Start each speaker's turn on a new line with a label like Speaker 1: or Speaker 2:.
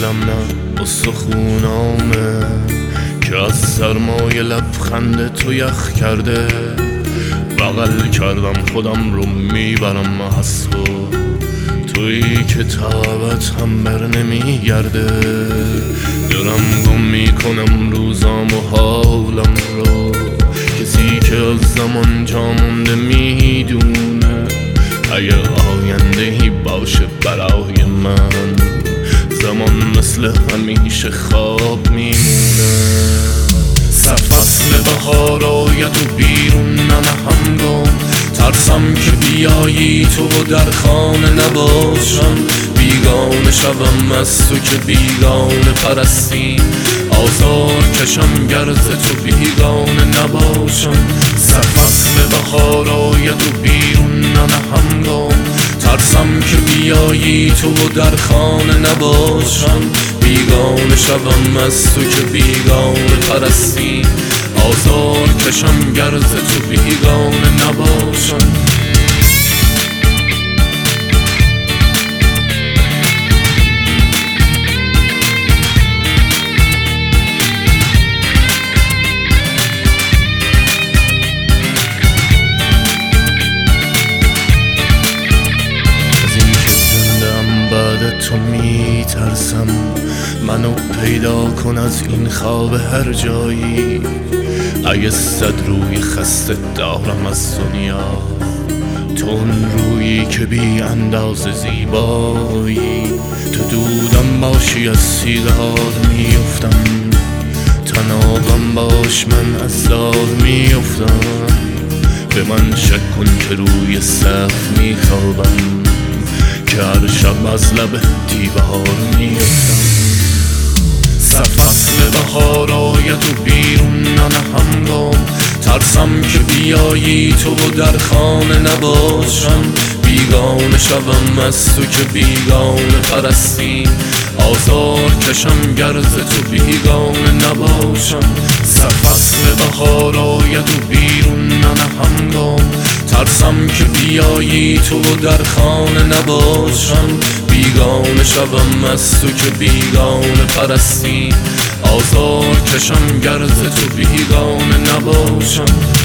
Speaker 1: دلم نه استخونامه که از سرمای لبخند تو یخ کرده. بغل کردم خودم رو میبرم حسب تویی که تابت هم بر نمیگرده. دارم گم میکنم روزام و حالم رو، کسی که از زمان جا مونده میدونه اگه آیندهی باشه برای من. زمان مثل همیشه خواب میمونه. فصل بهار آید و بیرون ننهم گم، ترسم که بیایی تو و در خانه نباشم. بیگانه شوم از تو که بیگانه پرستی، آزار کشم گرز تو بیگانه نباشم. فصل بهار آید و بیرون ننهم گم، ترسم که بیایی تو و در خانه نباشم. بیگانه شوم از تو که بیگانه پرستی، آزار کشم گرز تو بیگانه نباشم. تو میترسم منو پیدا کن از این خواب هر جایی. اگه صد روی خسته دارم از دنیا، تو اون رویی که بی انداز زیبایی. تو دودم باشی از سیگار میفتم، تنابم باش من از دار میفتم. به من شک کن که روی سقف میخوابم، که هر شب از لب دیوار میفتم. فصل بهار آید و بیرون ننهم گم، ترسم که بیایی تو و در خانه نباشم. بیگانه شوم از تو که بیگانه پرستی، آزار کشم گرز تو بیگانه نباشم. فصل بهار آید و بیرون ننهم گم، ترسم که بیایی تو و در خانه نباشم. بیگانه شوم از تو که بیگانه پرستی، آزار کشم گرز تو بیگانه نباشم.